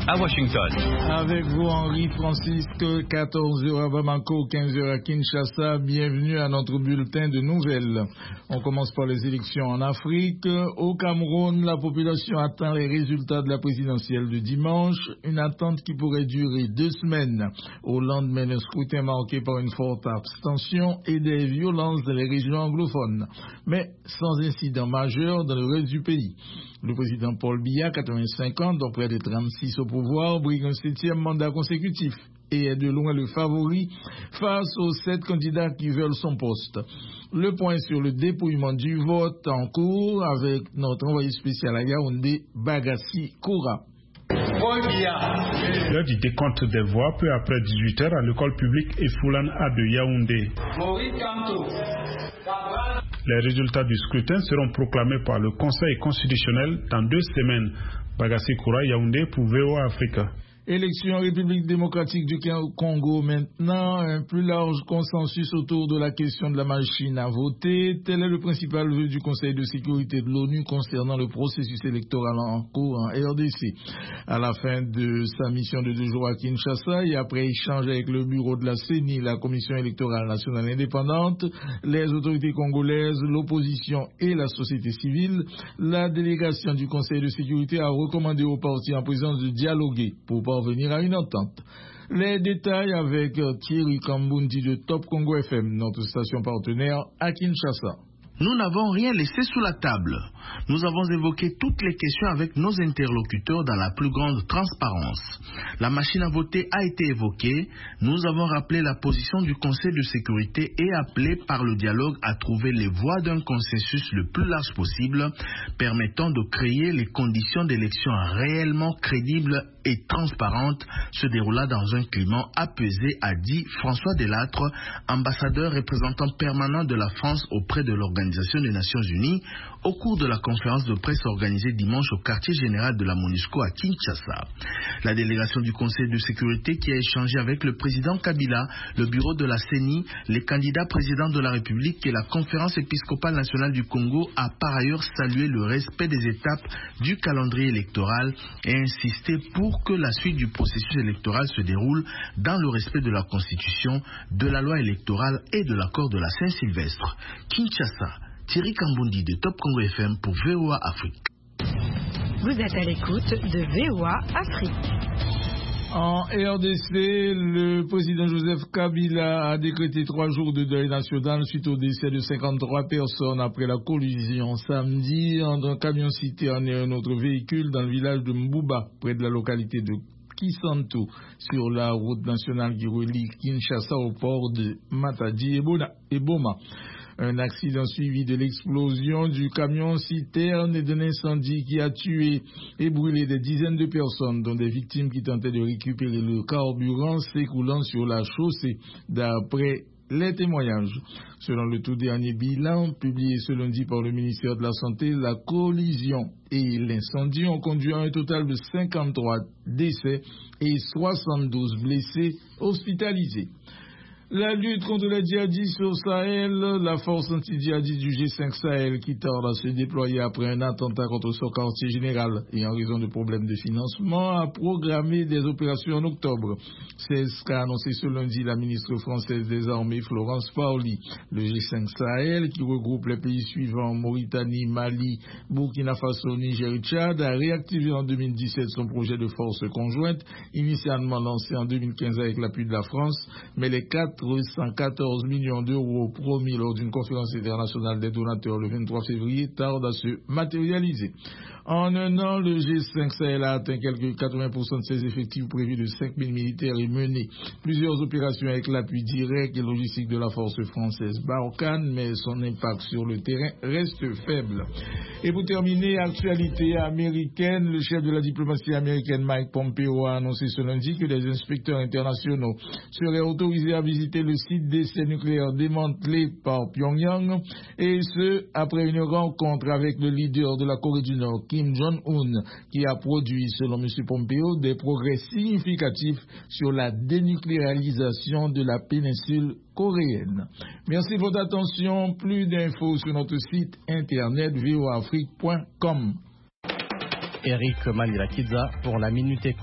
à Washington. Avec vous, Henri Francisque, 14h à Bamako, 15h à Kinshasa. Bienvenue à notre bulletin de nouvelles. On commence par les élections en Afrique. Au Cameroun, la population attend les résultats de la présidentielle de dimanche. Une attente qui pourrait durer 2 semaines. Au lendemain d'un scrutin marqué par une forte abstention et des violences dans les régions anglophones. Mais sans incident majeur dans le reste du pays. Le président Paul Biya, 85 ans, dont près de 36 au pouvoir, brigue un 7e mandat consécutif et est de loin le favori face aux 7 candidats qui veulent son poste. Le point sur le dépouillement du vote en cours avec notre envoyé spécial à Yaoundé, Bagassi Koura. L'heure du décompte des voix, peu après 18h à l'école publique Efoulan A de Yaoundé. Les résultats du scrutin seront proclamés par le Conseil constitutionnel dans 2 semaines. Bagassi Koura, Yaoundé pour VOA Africa. Élection République démocratique du Congo maintenant, un plus large consensus autour de la question de la machine à voter. Tel est le principal vœu du Conseil de sécurité de l'ONU concernant le processus électoral en cours en RDC. À la fin de sa mission de 2 jours à Kinshasa et après échange avec le bureau de la CENI, la Commission électorale nationale indépendante, les autorités congolaises, l'opposition et la société civile, la délégation du Conseil de sécurité a recommandé aux partis en présence de dialoguer pour parvenir à une entente. Les détails avec Thierry Kambundi de Top Congo FM, notre station partenaire à Kinshasa. Nous n'avons rien laissé sous la table. Nous avons évoqué toutes les questions avec nos interlocuteurs dans la plus grande transparence. La machine à voter a été évoquée. Nous avons rappelé la position du Conseil de sécurité et appelé par le dialogue à trouver les voies d'un consensus le plus large possible, permettant de créer les conditions d'élections réellement crédibles et transparentes, se déroulant dans un climat apaisé, a dit François Delattre, ambassadeur représentant permanent de la France auprès de l'Organisation des Nations Unies, au cours de la conférence de presse organisée dimanche au quartier général de la MONUSCO à Kinshasa. La délégation du Conseil de sécurité qui a échangé avec le président Kabila, le bureau de la CENI, les candidats présidents de la République et la conférence épiscopale nationale du Congo a par ailleurs salué le respect des étapes du calendrier électoral et insisté pour que la suite du processus électoral se déroule dans le respect de la Constitution, de la loi électorale et de l'accord de la Saint-Sylvestre. Kinshasa, Thierry Kambundi de Top Congo FM pour VOA Afrique. Vous êtes à l'écoute de VOA Afrique. En RDC, le président Joseph Kabila a décrété 3 jours de deuil national suite au décès de 53 personnes après la collision samedi entre un camion citerne et un autre véhicule dans le village de Mbouba, près de la localité de Kisanto, sur la route nationale qui relie Kinshasa au port de Matadi et Boma. Un accident suivi de l'explosion du camion citerne et d'un incendie qui a tué et brûlé des dizaines de personnes, dont des victimes qui tentaient de récupérer le carburant s'écoulant sur la chaussée, d'après les témoignages. Selon le tout dernier bilan publié ce lundi par le ministère de la Santé, la collision et l'incendie ont conduit à un total de 53 décès et 72 blessés hospitalisés. La lutte contre les djihadistes au Sahel, la force anti-djihadiste du G5 Sahel qui tarde à se déployer après un attentat contre son quartier général et en raison de problèmes de financement, a programmé des opérations en octobre. C'est ce qu'a annoncé ce lundi la ministre française des Armées Florence Parly. Le G5 Sahel, qui regroupe les pays suivants Mauritanie, Mali, Burkina Faso, Niger et Tchad, a réactivé en 2017 son projet de force conjointe, initialement lancé en 2015 avec l'appui de la France, mais les 414 millions d'euros promis lors d'une conférence internationale des donateurs le 23 février tardent à se matérialiser. En un an, le G5 Sahel a atteint quelques 80% de ses effectifs prévus de 5000 militaires et mené plusieurs opérations avec l'appui direct et logistique de la force française Barkhane, mais son impact sur le terrain reste faible. Et pour terminer, actualité américaine, le chef de la diplomatie américaine Mike Pompeo a annoncé ce lundi que des inspecteurs internationaux seraient autorisés à visiter le site d'essais nucléaires démantelé par Pyongyang, et ce, après une rencontre avec le leader de la Corée du Nord, Kim Jong-un, qui a produit, selon M. Pompeo, des progrès significatifs sur la dénucléarisation de la péninsule coréenne. Merci de votre attention. Plus d'infos sur notre site internet voafrique.com. Eric Manilakidza pour la Minute Éco.